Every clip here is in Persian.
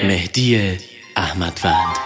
مهدی احمدوند.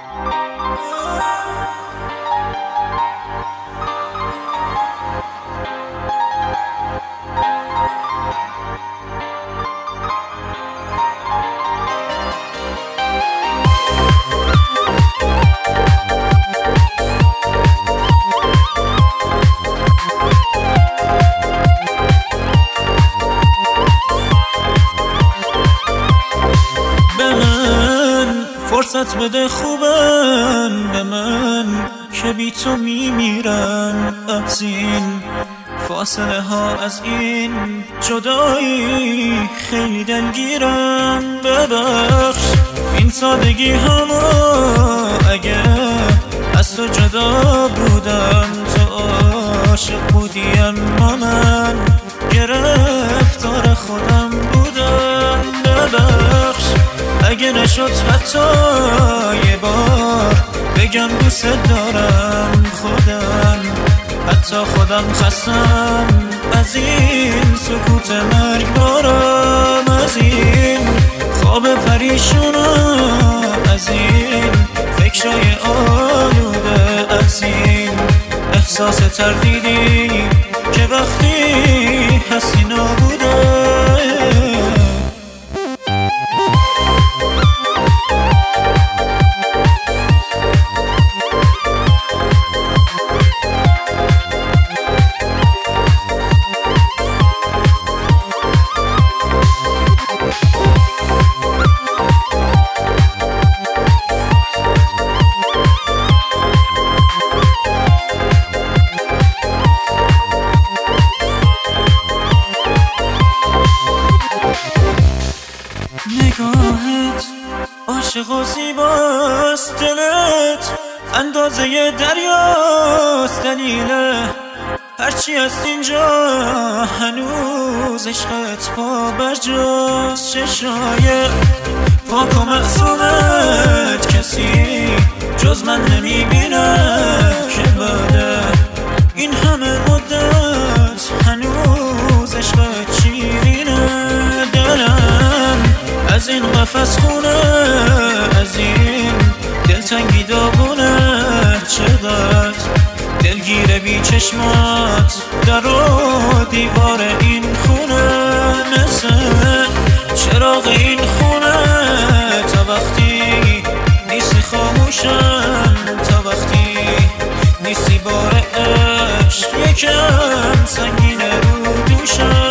فرصت بده خوبم به من که بی تو میمیرم. از این فاصله ها، از این جدایی خیلی دلگیرم. ببخش این سادگی همو اگه از تو جدا بودم. تو عاشق بودی اما من گرفتار خودم بودم. ببخش اگه نشد حتی یه بار بگم دوست دارم. حتی خودم خستم از این سکوت مرگبارم، از این خواب پریشونم، از این فکرای آلوده، از این احساس تردیدی که وقتی هستی نابوده. نگاهت عاشق و زیباست، دلت اندازه دریاست. دلیل هرچی هست اینجا هنوز عشقت پا برجاست. چشای پاک و معصومت کسی جز من نمیبینه که بعد این همه مدت هنوز عشقت شیرینه. دلم از این قفس خونه، از این دلتنگی داغونه. چقدر دلگیره بی چشمات در و دیوار این خونه. مثل چراغ این خونه تا وقتی نیستی خاموشم، تا وقتی نیستی بار عشق یکم سنگینه رو دوشم.